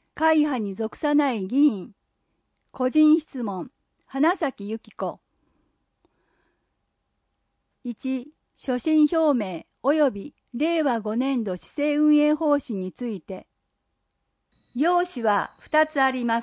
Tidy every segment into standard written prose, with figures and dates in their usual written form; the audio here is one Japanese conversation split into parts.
会派に属さない議員。個人質問。花咲由紀子。1、所信表明及び令和5年度市政運営方針について。要旨は2つあります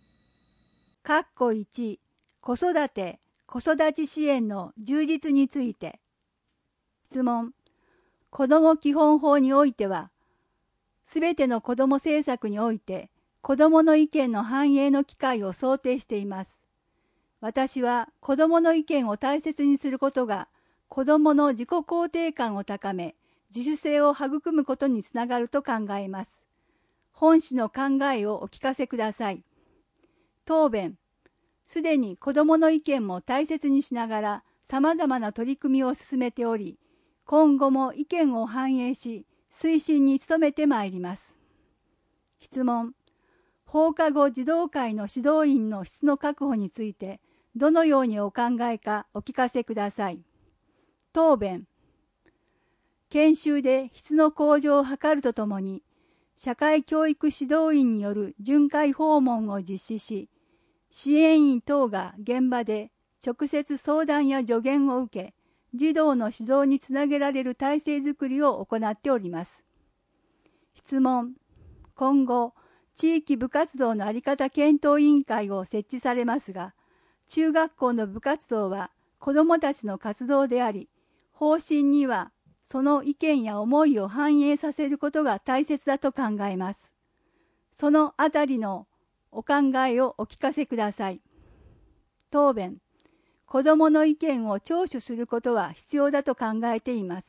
。1、子育て・子育ち支援の充実について。質問。子ども基本法においては、すべての子ども政策において、子どもの意見の反映の機会を想定しています。私は子どもの意見を大切にすることが、子どもの自己肯定感を高め、自主性を育むことにつながると考えます。本旨の考えをお聞かせください。答弁。すでに子どもの意見も大切にしながら、さまざまな取り組みを進めており、今後も意見を反映し、推進に努めてまいります。質問。放課後児童会の指導員の質の確保について、どのようにお考えかお聞かせください。答弁。研修で質の向上を図るとともに、社会教育指導員による巡回訪問を実施し、支援員等が現場で直接相談や助言を受け、児童の指導につなげられる体制づくりを行っております。質問。今後、地域部活動の在り方検討委員会を設置されますが、中学校の部活動は子どもたちの活動であり、方針にはその意見や思いを反映させることが大切だと考えます。そのあたりのお考えをお聞かせください。答弁。子どもの意見を聴取することは必要だと考えています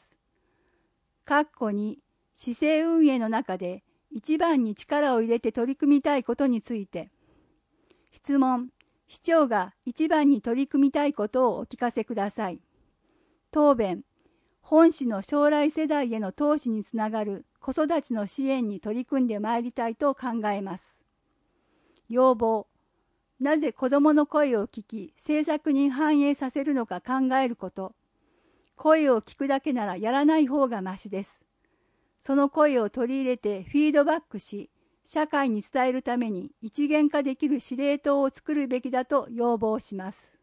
。2、市政運営の中で一番に力を入れて取り組みたいことについて。質問。市長が一番に取り組みたいことをお聞かせください。答弁。本市の将来世代への投資につながる子育ちの支援に取り組んでまいりたいと考えます。要望。なぜ子どもの声を聞き、政策に反映させるのか考えること。声を聞くだけならやらない方がましです。その声を取り入れてフィードバックし、社会に伝えるために一元化できる司令塔を作るべきだと要望します。